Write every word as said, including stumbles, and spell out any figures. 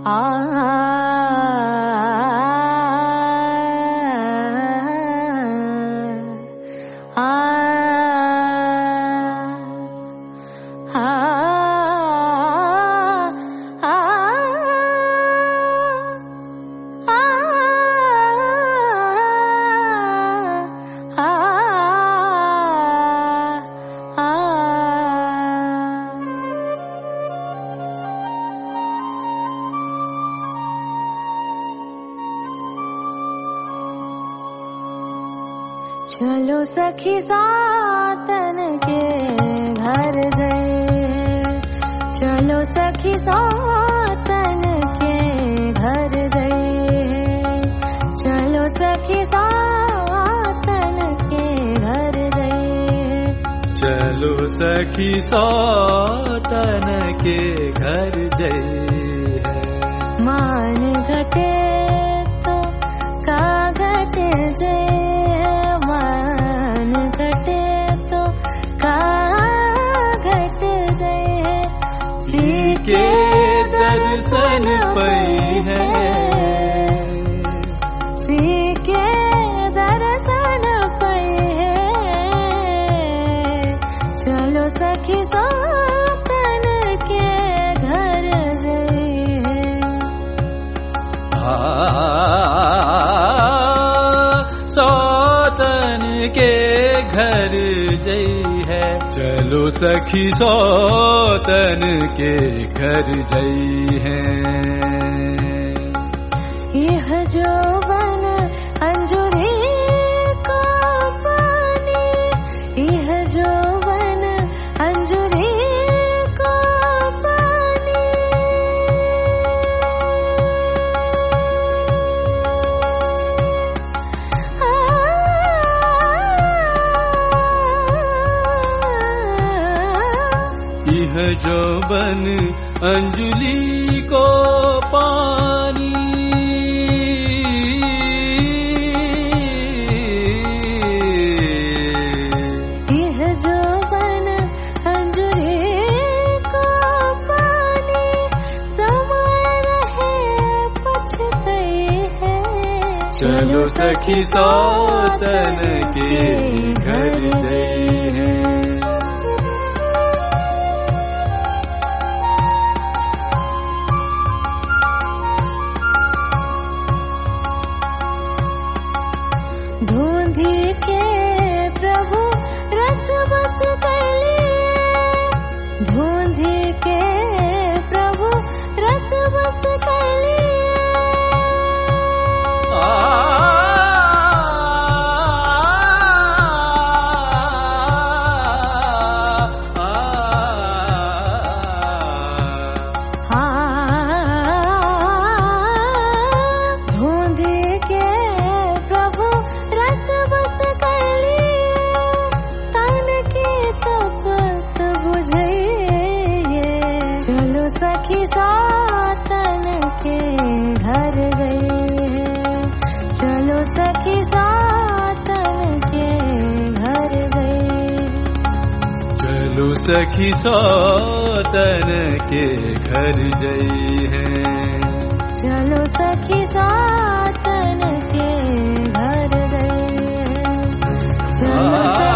चलो सखी सातन के घर गए, चलो सखी सातन के घर गए, चलो सखी सातन के घर गए, चलो सखी सातन के घर गए। मान घटे तो का घटे जय, मान घटे तो का घट जय, पी के दर्शन पई है, पी के दर्शन पई है, चलो सखी सातन के घर जय। सातन के घर जई है, चलो सखी सातन के घर जई है। यह जो बन अंजुरी का पानी, यह जो बन अंजुरी का पानी, यह जो बन अंजुली को पानी, यह जो बन अंजुरी को पानी, समय रहे पछतई है, चलो सखी सातन के घर जई है। धूंधी के प्रभु रस बस कलिए, धूंधी के प्रभु रस बस कलिए, धूंधी के प्रभु रस बस कलिए, तन की तपत बुझइए, चलो सखी सातन के घर गए, चलो सखी सातन के घर गए, चलो सखी सातन के घर जई है, चलो सखी सातन के घर गए, चलो